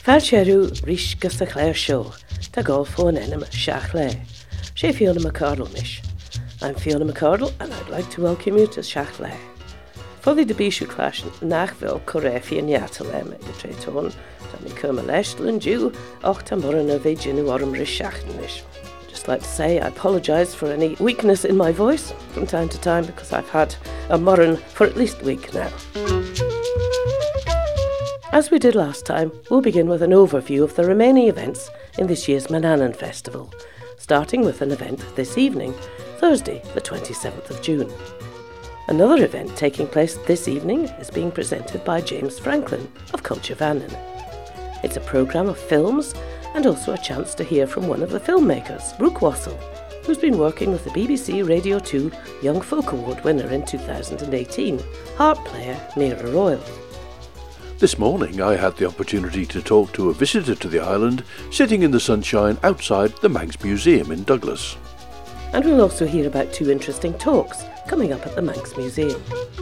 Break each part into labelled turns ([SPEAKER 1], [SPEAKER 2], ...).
[SPEAKER 1] Spercheru rish gus a chléir seo, tá golfón enim seach le. Sé Fiona McCardle mish. I'm Fiona McCardle and I'd like to welcome you to Seach le. Foddy de Bishu clash nachville Corefi and Yatalem the Treton, Tommy Kerma Leshtel and Jew, Octamorana Vijinu Orum Rishachnish. Just like to say I apologise for any weakness in my voice from time to time because I've had a murren for at least a week now. As we did last time, we'll begin with an overview of the remaining events in this year's Manannan Festival, starting with an event this evening, Thursday the 27th of June. Another event taking place this evening is being presented by James Franklin of Culture Vannin. It's a programme of films and also a chance to hear from one of the filmmakers, Brooke Wassell, who's been working with the BBC Radio 2 Young Folk Award winner in 2018, harp player Mira Royal.
[SPEAKER 2] This morning I had the opportunity to talk to a visitor to the island sitting in the sunshine outside the Manx Museum in Douglas.
[SPEAKER 1] And we'll also hear about two interesting talks coming up at the Manx Museum.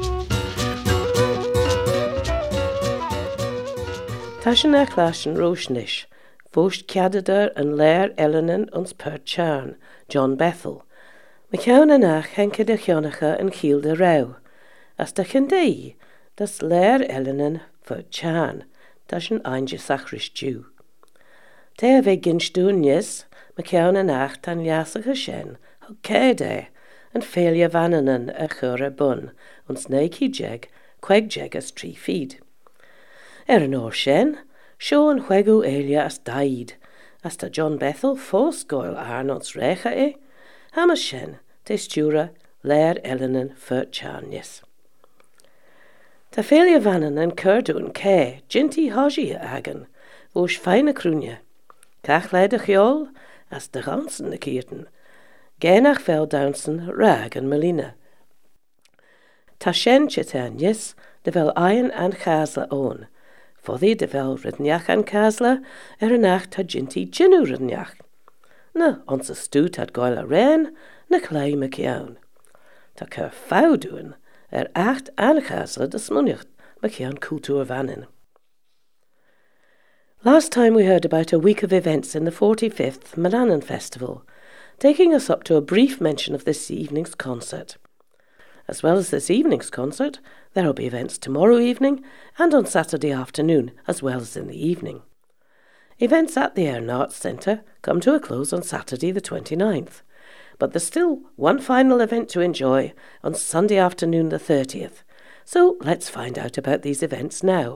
[SPEAKER 1] Tashin Echlash Roshnish, Vost Cadadar and Lair Elenan ons Perchan, John Bethel. McCown and Ach Henke de Chionacha and Chiel de Rau. As de Chendei, das Lair Elenan Perchan, Tashin Einje Sachrish Jew. Te Vegin Stunyes, McCown and Ach tan Yasacha Shen, Hokede, and Failure Vananan a Chure Bun, ons Nike Jeg, Queg Jeg as Tree Feed. Erin Shen, Show and Huegu Elia as died, as ta John Bethel Fosgoil Arnold's Recha Hamas Shen, te Stura, Lair Elenan Furtcharnies. Ta Failure Vananan Curdun Ke, Jinty Hoji Agan, Vosh Feine Krunje, Kach Leide Chiol, as de Gansen de Kierten, Genach Veldownsen, Rag and Melina. Tashen Chitanjes, de Vel Iron and Chasla own, Foddy de Vel Ridnjach and Kasla, Erinach Tajinti Jinu Ridnjach. Na, onze stoot had Goila Ren, na Clay McKeown. Ta Ker Foudoen, Acht and Kasla de Smunjacht, McKeown Kultur Vanin. Last time we heard about a week of events in the 45th Manannan Festival, taking us up to a brief mention of this evening's concert. As well as this evening's concert, there will be events tomorrow evening and on Saturday afternoon, as well as in the evening. Events at the Erin Arts Centre come to a close on Saturday the 29th, but there's still one final event to enjoy on Sunday afternoon the 30th. So let's find out about these events now.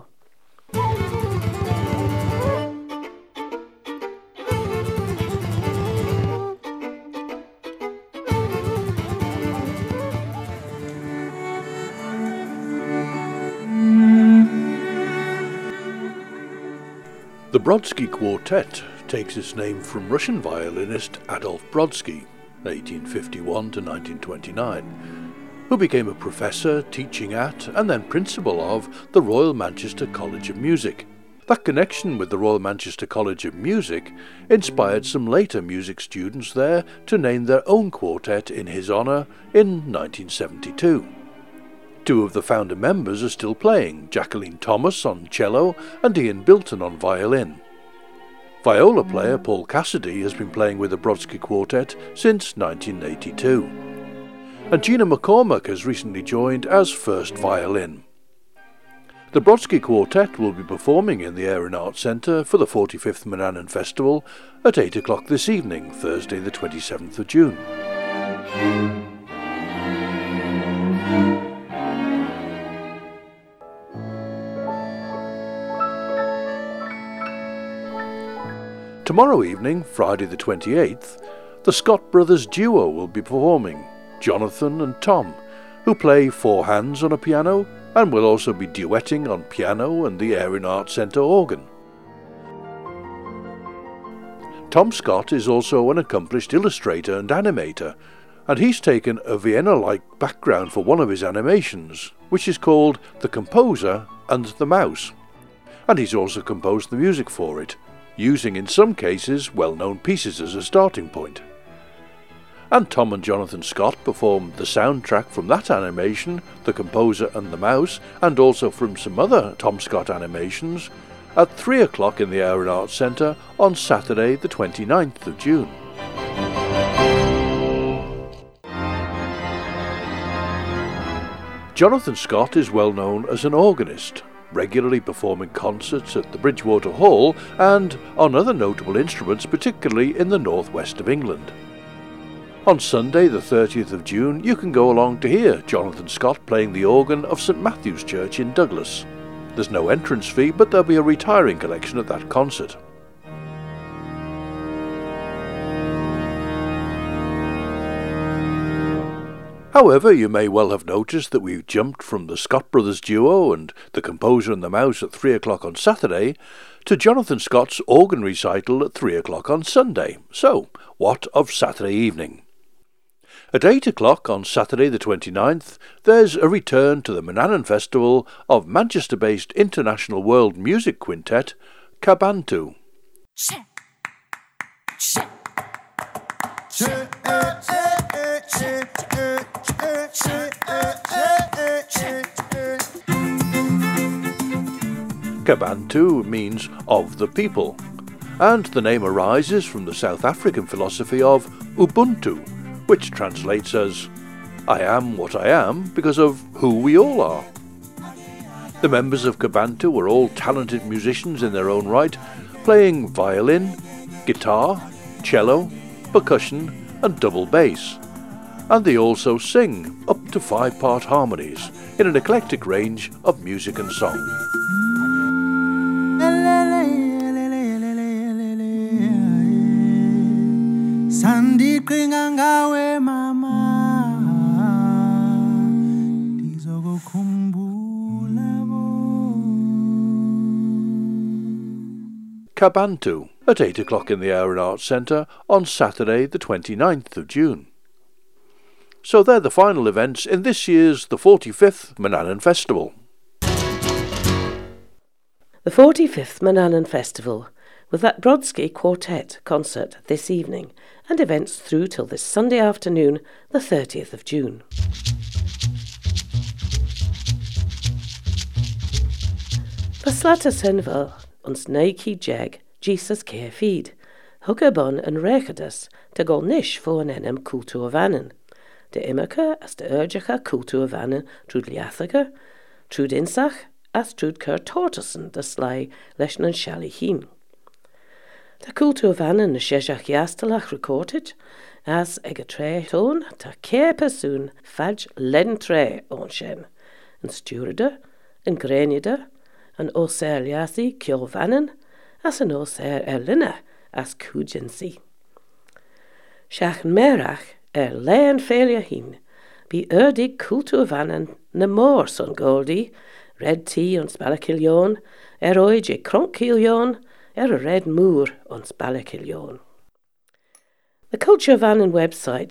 [SPEAKER 2] The Brodsky Quartet takes its name from Russian violinist Adolf Brodsky, 1851 to 1929, who became a professor teaching at and then principal of the Royal Manchester College of Music. That connection with the Royal Manchester College of Music inspired some later music students there to name their own quartet in his honour in 1972. Two of the founder members are still playing, Jacqueline Thomas on cello and Ian Bilton on violin. Viola player Paul Cassidy has been playing with the Brodsky Quartet since 1982. And Gina McCormack has recently joined as first violin. The Brodsky Quartet will be performing in the Erin Arts Centre for the 45th Manannan Festival at 8 o'clock this evening, Thursday the 27th of June. Tomorrow evening, Friday the 28th, the Scott Brothers duo will be performing, Jonathan and Tom, who play four hands on a piano and will also be duetting on piano and the Erin Arts Centre organ. Tom Scott is also an accomplished illustrator and animator, and he's taken a Vienna-like background for one of his animations, which is called The Composer and the Mouse, and he's also composed the music for it, using in some cases well-known pieces as a starting point. And Tom and Jonathan Scott performed the soundtrack from that animation, The Composer and the Mouse, and also from some other Tom Scott animations, at 3 o'clock in the Air Arts Centre on Saturday the 29th of June. Jonathan Scott is well known as an organist, regularly performing concerts at the Bridgewater Hall and on other notable instruments, particularly in the northwest of England. On Sunday the 30th of June you can go along to hear Jonathan Scott playing the organ of St Matthew's Church in Douglas. There's no entrance fee, but there'll be a retiring collection at that concert. However, you may well have noticed that we've jumped from the Scott Brothers duo and The Composer and the Mouse at 3 o'clock on Saturday to Jonathan Scott's organ recital at 3 o'clock on Sunday. So, what of Saturday evening? At 8 o'clock on Saturday the 29th, there's a return to the Manannan Festival of Manchester-based international world music quintet, Kabantu. Kabantu means of the people, and the name arises from the South African philosophy of Ubuntu, which translates as, I am what I am because of who we all are. The members of Kabantu were all talented musicians in their own right, playing violin, guitar, cello, percussion and double bass, and they also sing up to 5-part harmonies in an eclectic range of music and song. Kabantu at 8 o'clock in the Air Arts Centre on Saturday the 29th of June. So they're the final events in this year's the 45th Manannan Festival.
[SPEAKER 1] The 45th Manannan Festival, with that Brodsky Quartet concert this evening and events through till this Sunday afternoon, the 30th of June. Faslata Senval ons Nike Jeg, Jesus Keir Feed, Hugabon en Rechadas, de gol nish voor een enem cultuur vannen. De immerke as de urgica cultuur vannen trud liathager, trud insach as trud Kurt Tortersen, de sly leschen en shally heen. De cultuur vannen de shejach jastelach recorded, as ege tre toon, ta keer persoon fadj len tre onshem, en stewrede, en grenjede, en oser liasi kjol vannen, as en oser linne, as kujensi. Shach merach leen felia hin, be urdig cultuur vannen ne more son goldi, red tea ons balakiljon, oid je kronkiljon, a red moor ons balakiljon. The Culture Vannen website,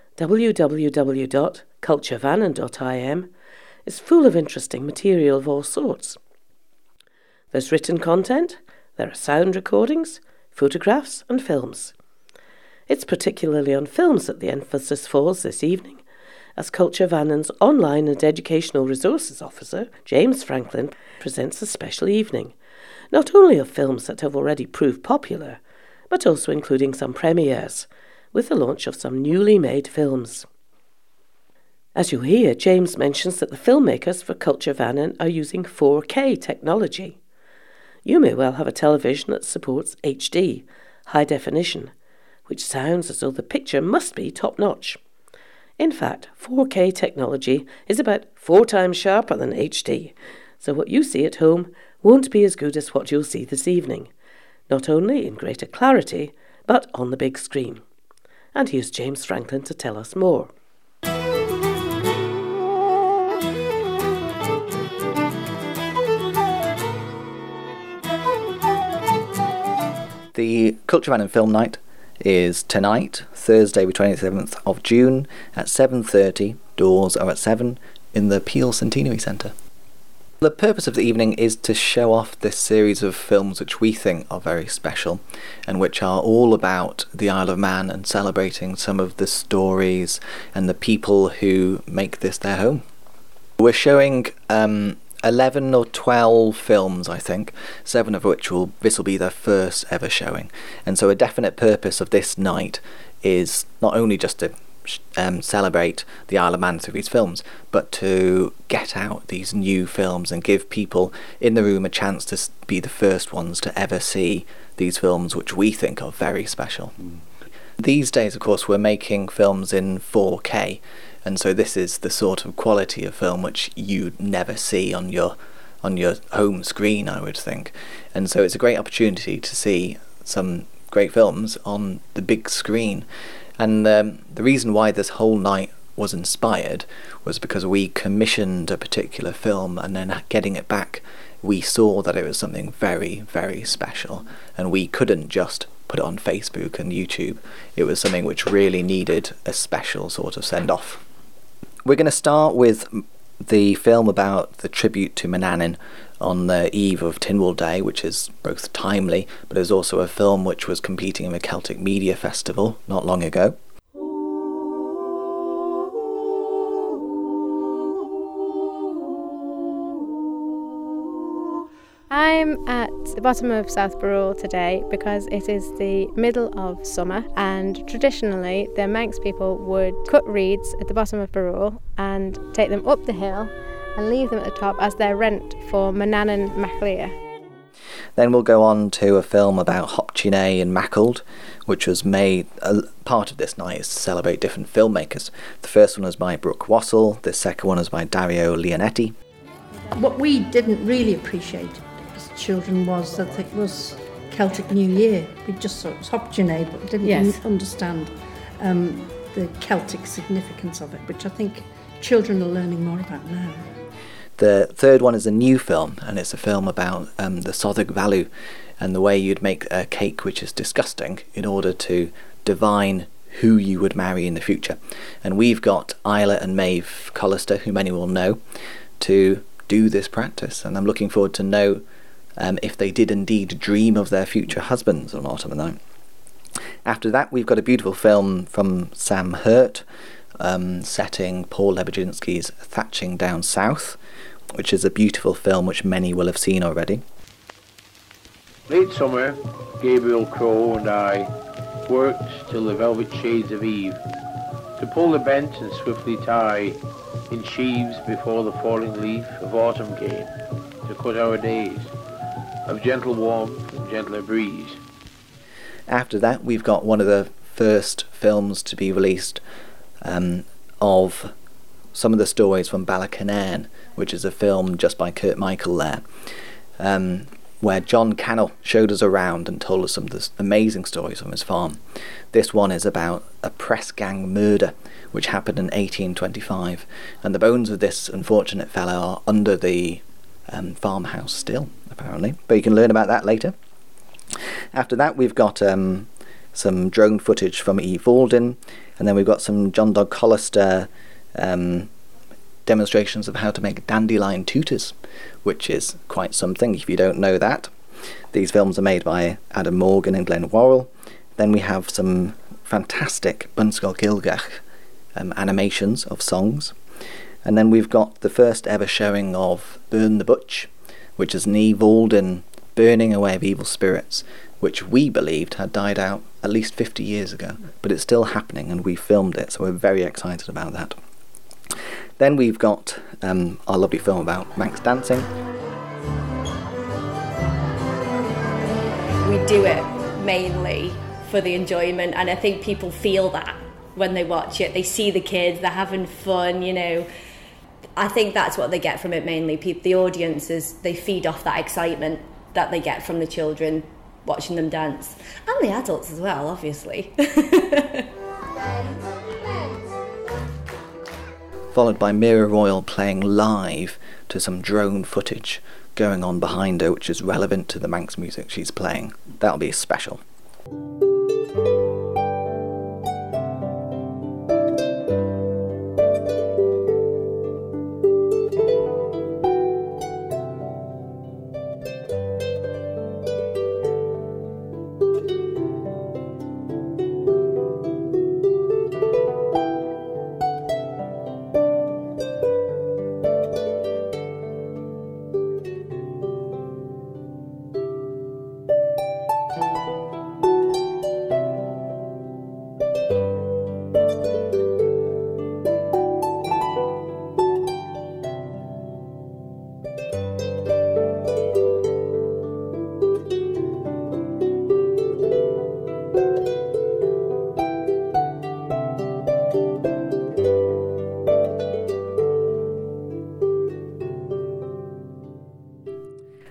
[SPEAKER 1] www.culturevannen.im, is full of interesting material of all sorts. There's written content, there are sound recordings, photographs and films. It's particularly on films that the emphasis falls this evening, as Culture Vannen's Online and Educational Resources Officer, James Franklin, presents a special evening, not only of films that have already proved popular, but also including some premieres, with the launch of some newly made films. As you hear, James mentions that the filmmakers for Culture Vannen are using 4K technology. You may well have a television that supports HD, high definition, which sounds as though the picture must be top-notch. In fact, 4K technology is about 4 times sharper than HD, so what you see at home won't be as good as what you'll see this evening, not only in greater clarity, but on the big screen. And here's James Franklin to tell us more.
[SPEAKER 3] The Culture Vannen Film Night is tonight, Thursday the 27th of June at 7:30. Doors are at 7 in the Peel Centenary Centre. The purpose of the evening is to show off this series of films which we think are very special and which are all about the Isle of Man and celebrating some of the stories and the people who make this their home. We're showing a 11 or 12 films, I think, 7 of which this will be their first ever showing. And so a definite purpose of this night is not only just to celebrate the Isle of Man through these films, but to get out these new films and give people in the room a chance to be the first ones to ever see these films, which we think are very special. These days, of course, we're making films in 4K, and so this is the sort of quality of film which you'd never see on your home screen, I would think. And so it's a great opportunity to see some great films on the big screen. And the reason why this whole night was inspired was because we commissioned a particular film, and then getting it back, we saw that it was something very, very special, and we couldn't just put it on Facebook and YouTube. It was something which really needed a special sort of send-off. We're going to start with the film about the tribute to Manannan on the eve of Tynwald Day, which is both timely, but is also a film which was competing in the Celtic Media Festival not long ago.
[SPEAKER 4] I'm at the bottom of South Barrule today because it is the middle of summer, and traditionally the Manx people would cut reeds at the bottom of Barrule and take them up the hill and leave them at the top as their rent for Manannan Maclia.
[SPEAKER 3] Then we'll go on to a film about Hopchinay and Mackald, which was made, part of this night is to celebrate different filmmakers. The first one was by Brooke Wassell, the second one was by Dario Leonetti.
[SPEAKER 5] What we didn't really appreciate as children was that it was Celtic New Year. We just thought it was Hopchinay, but didn't understand the Celtic significance of it, which I think children are learning more about now.
[SPEAKER 3] The third one is a new film, and it's a film about the Soddig Valw and the way you'd make a cake which is disgusting in order to divine who you would marry in the future. And we've got Isla and Maeve Collister, who many will know, to do this practice, and I'm looking forward to know if they did indeed dream of their future husbands or not on the night. After that, we've got a beautiful film from Sam Hurt, setting Paul Lebedzinsky's Thatching Down South, which is a beautiful film which many will have seen already.
[SPEAKER 6] Late summer, Gabriel Crow and I worked till the velvet shades of eve, to pull the bent and swiftly tie in sheaves before the falling leaf of autumn came, to cut our days of gentle warmth and gentler breeze.
[SPEAKER 3] After that, we've got one of the first films to be released of some of the stories from Ballacanairn, which is a film just by Kurt Michael there, where John Cannell showed us around and told us some of the amazing stories from his farm. This one is about a press gang murder which happened in 1825, and the bones of this unfortunate fellow are under the farmhouse still, apparently, but you can learn about that later. After that, we've got some drone footage from Eve Alden, and then we've got some John Dog Hollister demonstrations of how to make dandelion tutors, which is quite something if you don't know that. These films are made by Adam Morgan and Glenn Worrell. Then we have some fantastic Bunskull Gilgach animations of songs. And then we've got the first ever showing of Burn the Butch, which is an Eve Alden burning away of evil spirits, which we believed had died out at least 50 years ago, but it's still happening and we filmed it, so we're very excited about that. Then we've got our lovely film about Manx dancing.
[SPEAKER 7] We do it mainly for the enjoyment, and I think people feel that when they watch it. They see the kids, they're having fun, you know. I think that's what they get from it mainly. The audiences, they feed off that excitement that they get from the children watching them dance. And the adults as well, obviously.
[SPEAKER 3] Followed by Mira Royal playing live to some drone footage going on behind her, which is relevant to the Manx music she's playing. That'll be special.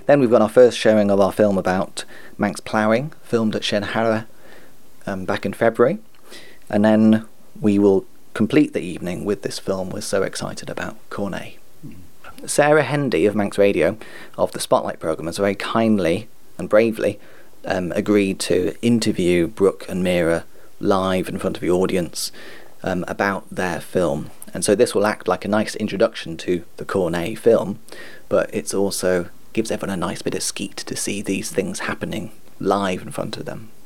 [SPEAKER 3] Then we've got our first showing of our film about Manx ploughing, filmed at Shenhara back in February. And then we will complete the evening with this film we're so excited about, Corneille. Sarah Hendy of Manx Radio, of the Spotlight programme, has very kindly and bravely agreed to interview Brooke and Mira live in front of the audience about their film. And so this will act like a nice introduction to the Corneille film, but it's also gives everyone a nice bit of skeet to see these things happening live in front of them.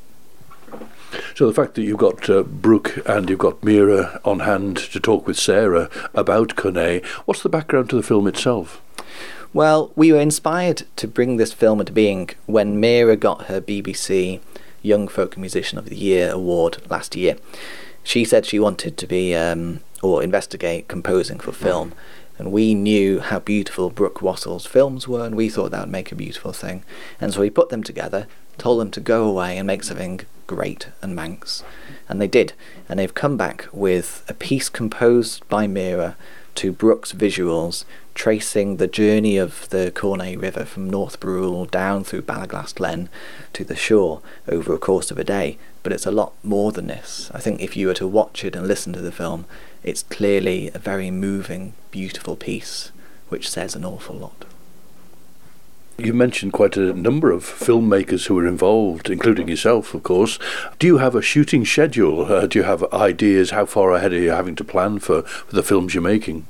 [SPEAKER 2] So the fact that you've got Brooke and you've got Mira on hand to talk with Sarah about Corneille, what's the background to the film itself?
[SPEAKER 3] Well, we were inspired to bring this film into being when Mira got her BBC Young Folk Musician of the Year award last year. She said she wanted to be, or investigate composing for film. And we knew how beautiful Brooke Wassell's films were, and we thought that would make a beautiful thing. And so we put them together, told them to go away and make something great and Manx. And they did. And they've come back with a piece composed by Mira to Brooke's visuals, tracing the journey of the Corneille River from North Brule down through Ballaglass Glen to the shore over a course of a day. But it's a lot more than this. I think if you were to watch it and listen to the film, it's clearly a very moving, beautiful piece, which says an awful lot.
[SPEAKER 2] You mentioned quite a number of filmmakers who were involved, including yourself, of course. Do you have a shooting schedule? Do you have ideas? How far ahead are you having to plan for the films you're making?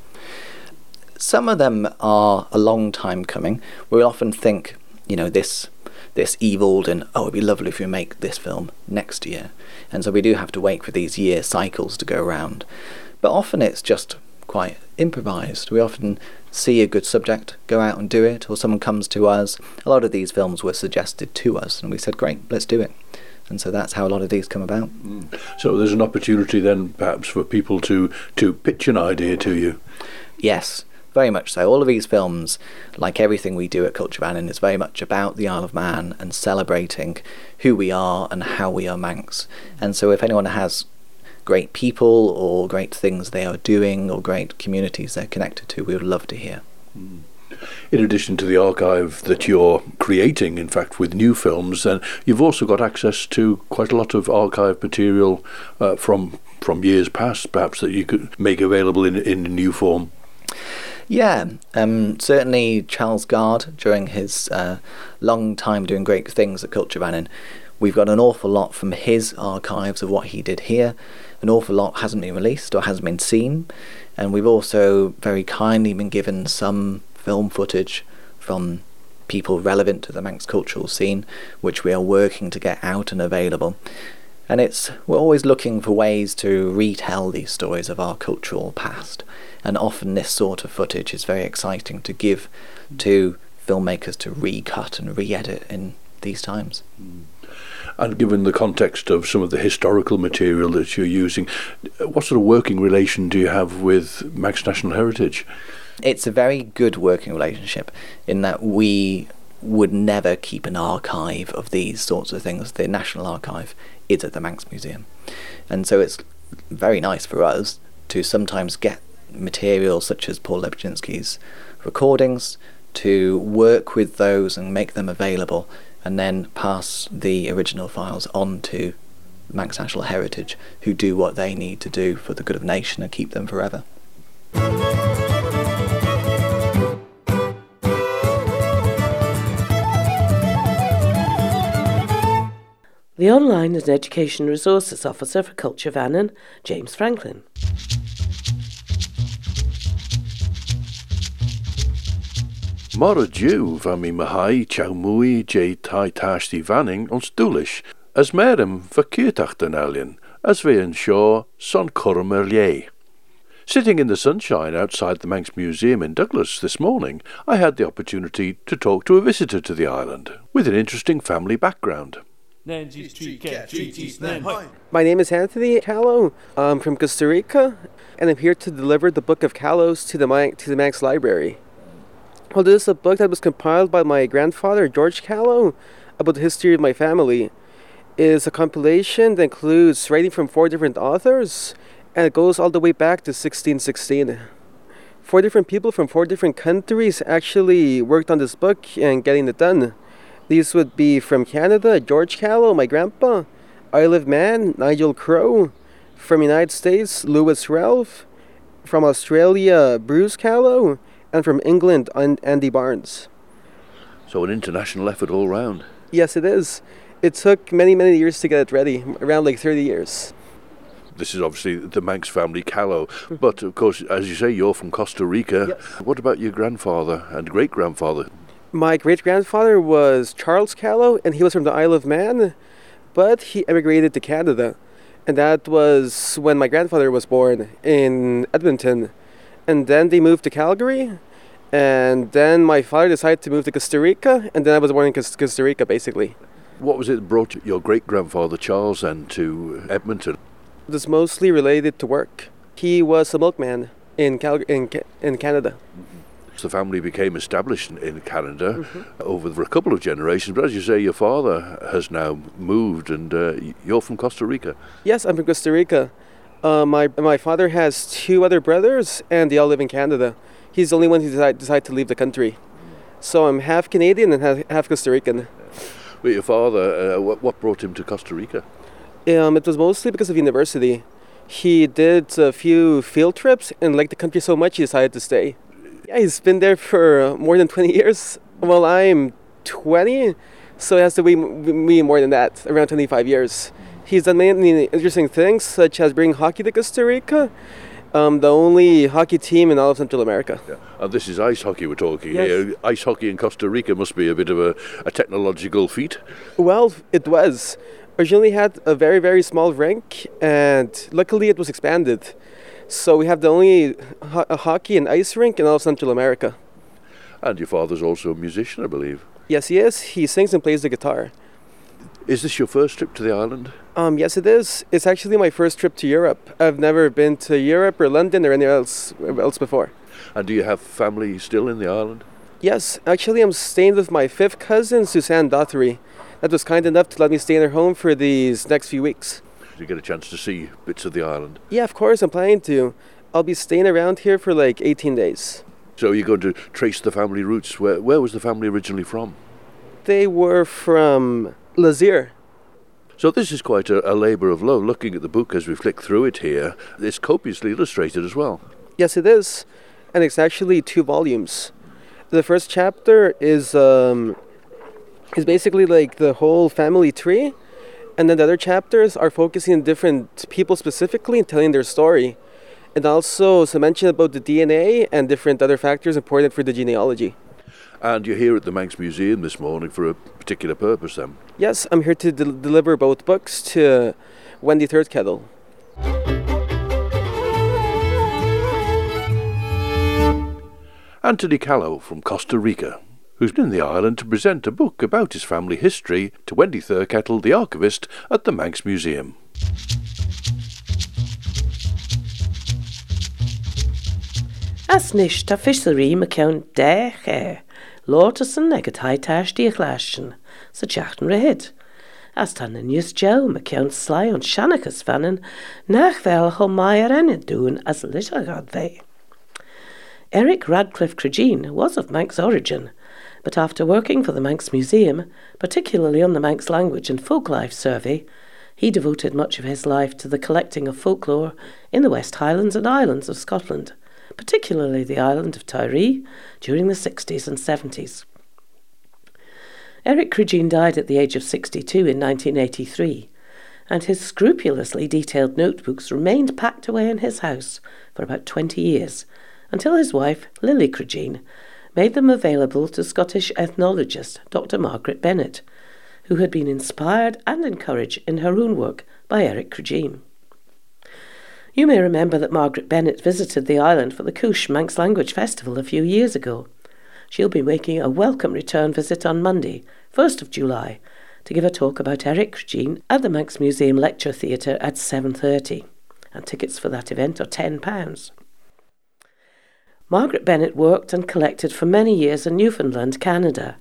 [SPEAKER 3] Some of them are a long time coming. We'll often think, this evolved and, it'd be lovely if we make this film next year. And so we do have to wait for these year cycles to go around. But often it's just quite improvised. We often see a good subject, go out and do it, or someone comes to us. A lot of these films were suggested to us, and we said, great, let's do it. And so that's how a lot of these come about.
[SPEAKER 2] So there's an opportunity then, perhaps, for people to pitch an idea to you?
[SPEAKER 3] Yes, very much so. All of these films, like everything we do at Culture Vannin, is very much about the Isle of Man and celebrating who we are and how we are Manx. And so if anyone has great people or great things they are doing or great communities they're connected to, we would love to hear.
[SPEAKER 2] In addition to the archive that you're creating, in fact, with new films, then you've also got access to quite a lot of archive material from years past, perhaps, that you could make available in new form.
[SPEAKER 3] Yeah, certainly Charles Gard, during his long time doing great things at Culture Vannin, we've got an awful lot from his archives of what he did here. An awful lot hasn't been released or hasn't been seen, and we've also very kindly been given some film footage from people relevant to the Manx cultural scene, which we are working to get out and available. And we're always looking for ways to retell these stories of our cultural past, and often this sort of footage is very exciting to give to filmmakers to recut and re-edit in these times.
[SPEAKER 2] And given the context of some of the historical material that you're using, what sort of working relation do you have with Manx National Heritage?
[SPEAKER 3] It's a very good working relationship in that we would never keep an archive of these sorts of things. The National Archive is at the Manx Museum. And so it's very nice for us to sometimes get material such as Paul Lebczynski's recordings, to work with those and make them available, and then pass the original files on to Manx National Heritage, who do what they need to do for the good of the nation and keep them forever.
[SPEAKER 1] The Online and Education Resources Officer for Culture Vannin, James Franklin.
[SPEAKER 2] Mara Jew van mi mahai chow mui je tai tashti vanning ons doelish, as merem verkeertach den alien, as we ensure son cormerlier. Sitting in the sunshine outside the Manx Museum in Douglas this morning, I had the opportunity to talk to a visitor to the island with an interesting family background.
[SPEAKER 8] My name is Anthony Callow. I'm from Costa Rica, and I'm here to deliver the Book of Callows to the Manx Library. Well, this is a book that was compiled by my grandfather, George Callow, about the history of my family. It is a compilation that includes writing from 4 different authors, and it goes all the way back to 1616. 4 different people from 4 different countries actually worked on this book and getting it done. These would be from Canada, George Callow, my grandpa, Isle of Man, Nigel Crowe, from United States, Lewis Ralph, from Australia, Bruce Callow, and from England, Andy Barnes.
[SPEAKER 2] So an international effort all round.
[SPEAKER 8] Yes, it is. It took many, many years to get it ready, around like 30 years.
[SPEAKER 2] This is obviously the Manx family Callow, but of course, as you say, you're from Costa Rica.
[SPEAKER 8] Yes.
[SPEAKER 2] What about your grandfather and great-grandfather?
[SPEAKER 8] My great-grandfather was Charles Callow, and he was from the Isle of Man, but he emigrated to Canada. And that was when my grandfather was born in Edmonton. And then they moved to Calgary, and then my father decided to move to Costa Rica, and then I was born in Costa Rica, basically.
[SPEAKER 2] What was it that brought your great-grandfather Charles then to Edmonton?
[SPEAKER 8] It was mostly related to work. He was a milkman in Canada.
[SPEAKER 2] The family became established in Canada over a couple of generations, but as you say, your father has now moved, and you're from Costa Rica.
[SPEAKER 8] Yes, I'm from Costa Rica. My father has 2 other brothers, and they all live in Canada. He's the only one who decided to leave the country. So I'm half Canadian and half Costa Rican.
[SPEAKER 2] But your father, what brought him to Costa Rica?
[SPEAKER 8] It was mostly because of university. He did a few field trips and liked the country so much he decided to stay. Yeah, he's been there for more than 20 years. Well, I'm 20, so it has to be more than that, around 25 years. He's done many interesting things, such as bringing hockey to Costa Rica, the only hockey team in all of Central America.
[SPEAKER 2] Yeah. And this is ice hockey we're talking
[SPEAKER 8] Yes.
[SPEAKER 2] here. Ice hockey in Costa Rica must be a bit of a technological feat.
[SPEAKER 8] Well, it was. Originally had a very, very small rink, and luckily it was expanded. So we have the only hockey and ice rink in all of Central America.
[SPEAKER 2] And your father's also a musician, I believe.
[SPEAKER 8] Yes, he is. He sings and plays the guitar.
[SPEAKER 2] Is this your first trip to the island?
[SPEAKER 8] Yes, it is. It's actually my first trip to Europe. I've never been to Europe or London or anywhere else before.
[SPEAKER 2] And do you have family still in the island?
[SPEAKER 8] Yes, actually I'm staying with my 5th cousin, Suzanne Dothery. That was kind enough to let me stay in her home for these next few weeks.
[SPEAKER 2] Do you get a chance to see bits of the island?
[SPEAKER 8] Yeah, of course, I'm planning to. I'll be staying around here for like 18 days.
[SPEAKER 2] So you're going to trace the family roots. Where was the family originally from?
[SPEAKER 8] They were from Lazier.
[SPEAKER 2] So this is quite a labour of love. Looking at the book as we flick through it here, it's copiously illustrated as well.
[SPEAKER 8] Yes, it is. And it's actually 2 volumes. The first chapter is basically like the whole family tree. And then the other chapters are focusing on different people specifically and telling their story. And also some mention about the DNA and different other factors important for the genealogy.
[SPEAKER 2] And you're here at the Manx Museum this morning for a particular purpose then?
[SPEAKER 8] Yes, I'm here to deliver both books to Wendy Thirdkettle.
[SPEAKER 2] Anthony Callow from Costa Rica, who's been in the island to present a book about his family history to Wendy Thirdkettle, the archivist at the Manx Museum.
[SPEAKER 1] As nish ta fishery me count de Lortason ag a taitairstí glashin, sa teachtan rahid. As tan na níos gel me count sly on Shanachas fanin, nach fel ho maiar enid doon as little god they. Eric Radcliffe Cregeen was of Manx origin, but after working for the Manx Museum, particularly on the Manx Language and Folklife Survey, he devoted much of his life to the collecting of folklore in the West Highlands and Islands of Scotland, particularly the island of Tiree, during the 60s and 70s. Eric Cregeen died at the age of 62 in 1983, and his scrupulously detailed notebooks remained packed away in his house for about 20 years, until his wife, Lily Cregeen, made them available to Scottish ethnologist Dr. Margaret Bennett, who had been inspired and encouraged in her own work by Eric Cregeen. You may remember that Margaret Bennett visited the island for the Coosh Manx Language Festival a few years ago. She'll be making a welcome return visit on Monday, 1st of July, to give a talk about Eric Cregeen at the Manx Museum Lecture Theatre at 7:30, and tickets for that event are £10. Margaret Bennett worked and collected for many years in Newfoundland, Canada.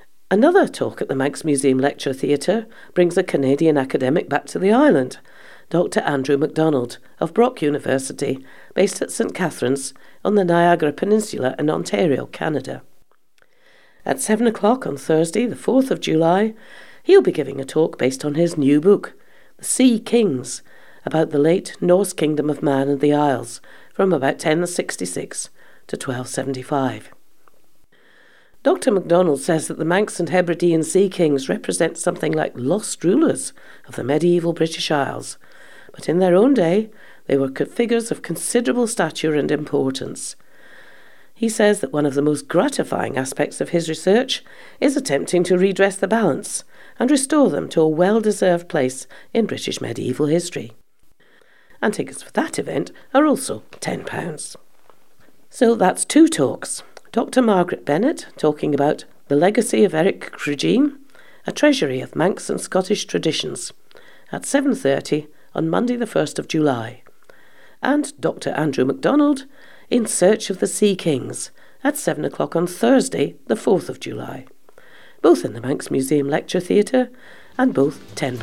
[SPEAKER 1] Another talk at the Manx Museum Lecture Theatre brings a Canadian academic back to the island, Dr. Andrew MacDonald of Brock University, based at St. Catharines on the Niagara Peninsula in Ontario, Canada. At 7 o'clock on Thursday, the 4th of July, he'll be giving a talk based on his new book, The Sea Kings, about the late Norse kingdom of Man and the Isles, from about 1066 to 1275. Dr. MacDonald says that the Manx and Hebridean Sea Kings represent something like lost rulers of the medieval British Isles, but in their own day they were figures of considerable stature and importance. He says that one of the most gratifying aspects of his research is attempting to redress the balance and restore them to a well-deserved place in British medieval history. And tickets for that event are also £10. So that's 2 talks. Dr. Margaret Bennett talking about the legacy of Eric Cregeen, a treasury of Manx and Scottish traditions, at 7:30 on Monday the 1st of July. And Dr. Andrew MacDonald, In Search of the Sea Kings, at 7 o'clock on Thursday, the 4th of July. Both in the Manx Museum Lecture Theatre, and both £10.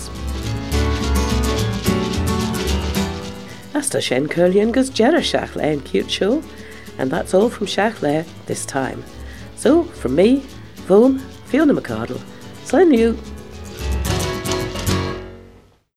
[SPEAKER 1] Asta Shen Curlian gus Jera Shachle and Cute Show, and that's all from Shachle this time. So, from me, Vaughn, Fiona McCardle, Slin you.